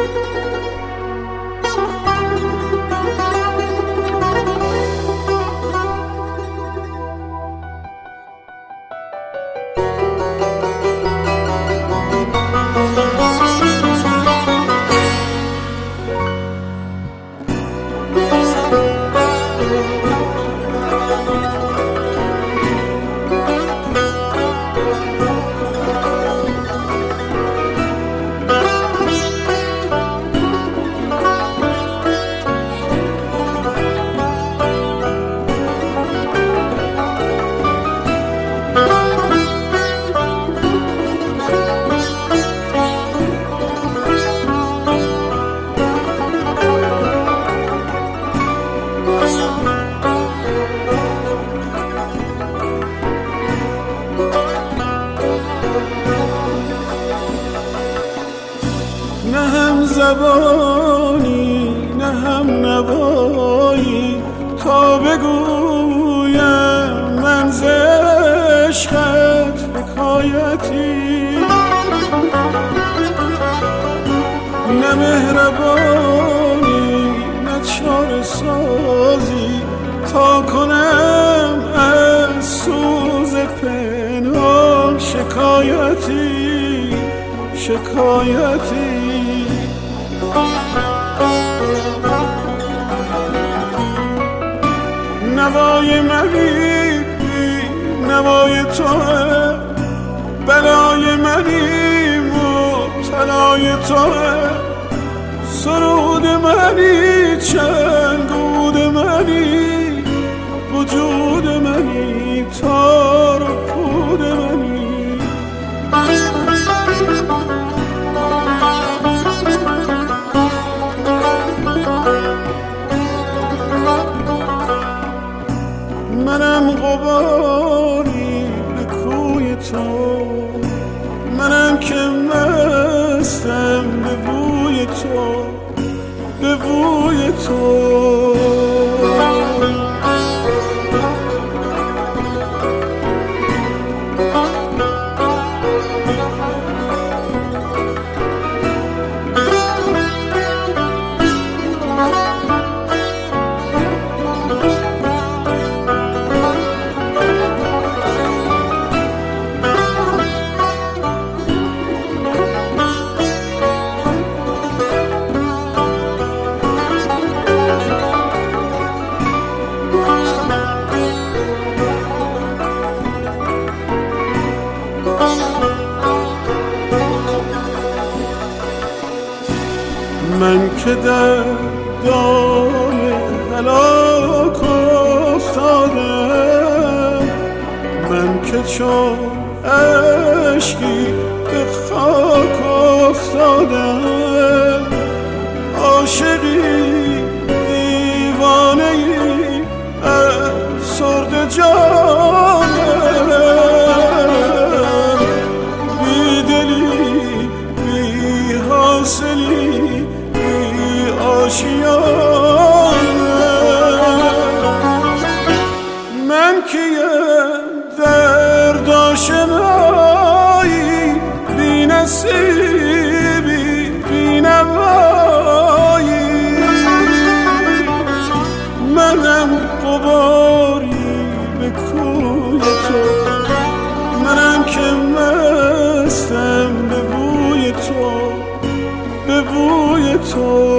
نه هم زبانی نه هم نوایی تا بگویم من ز عشقت حکایتی، نه مهربانی نه چاره سازی تا کنم از سوز پنهان شکایتی شکایتی. نوای منی نوای توه، بلای منی مبتلای توه، سرود منی چنگود منی، وجود منی تار و پود منی. منم غباری به کوی تو، منم که مستم به بوی تو به بوی تو. من که در دام هلاک افتادم، من که چون اشکی به خاک افتادم، عاشقی دیوانه‌ای افسرده جانم، بیدلی بی حاصلی من کیم درد آشنایی، بی نصیبی بی نوایی، منم غباری به کوی تو، منم که مستم به بوی تو به بوی تو.